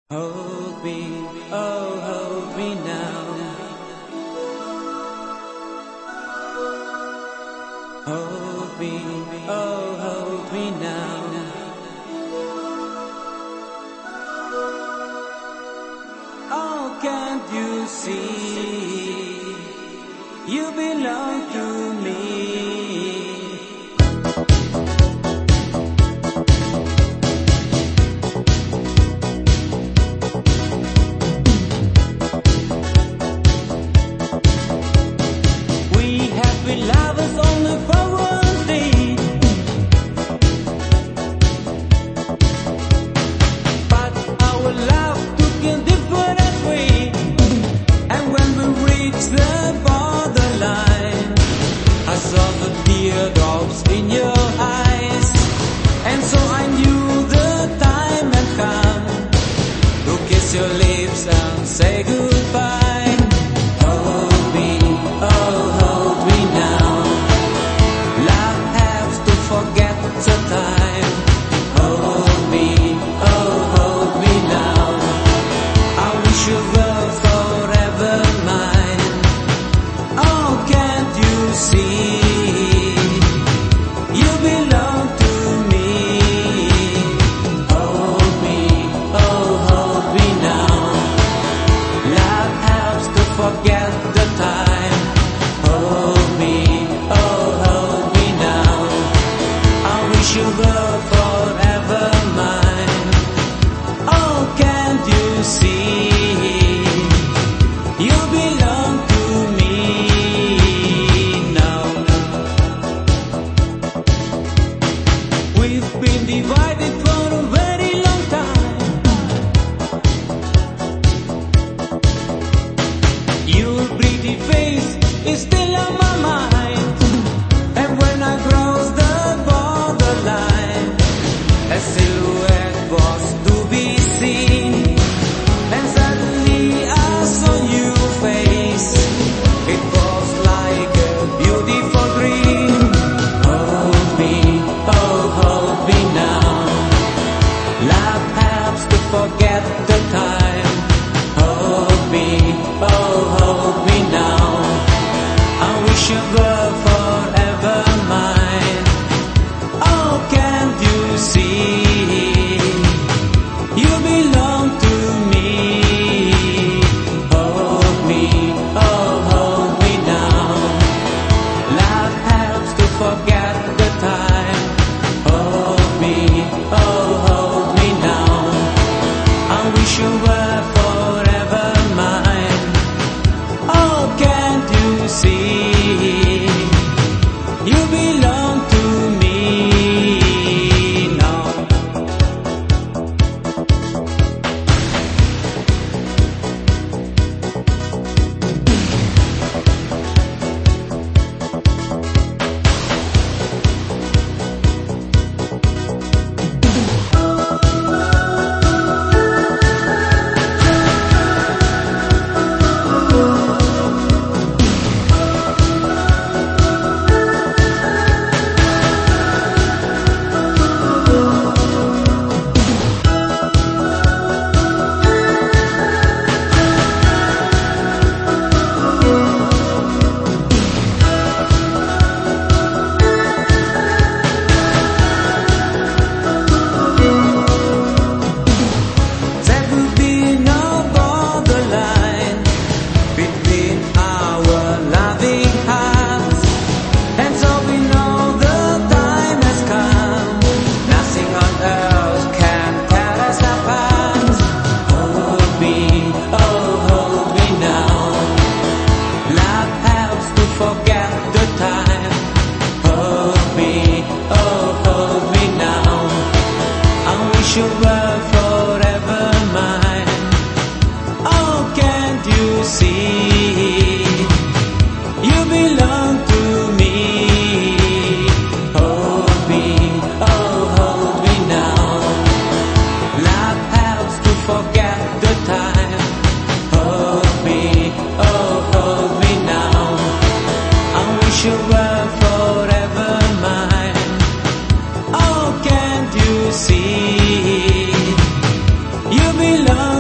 Hold me, oh hold me now. Hold me, oh hold me now. Oh, can't you see? You belong to me. We lovers only for one day, but our love took a different way. And when we reached the borderline, I saw the teardrops in your eyes, and so I knew the time had come to kiss your lips and say goodbye. Forget the time. Hold me, oh hold me now. I wish you were forever mine. Oh, can't you see? You belong to me now. We've been divided for a very long time. Your pretty face is still on my mind, and when I crossed the borderline, a silhouette was to be seen, and suddenly I saw your face. It was like a beautiful dream. Hold me, oh hold me now. Love helps to forget the time. Hold me, oh hold me now. I wish you were forever mine. Oh, can't you see? You belong to me. Hold me, oh hold me now. Love helps to forget the time. Hold me, oh hold me now. I wish you were forever mine. Oh, can't you see? You belong to me now. Forget the time. Hold me, oh hold me now. I wish you were forever mine. Oh, can't you see? You belong to me. Hold me, oh hold me now. Love helps to forget the time. Hold me, oh hold me now. I wish you were forever mine. Oh, can't you see? You belong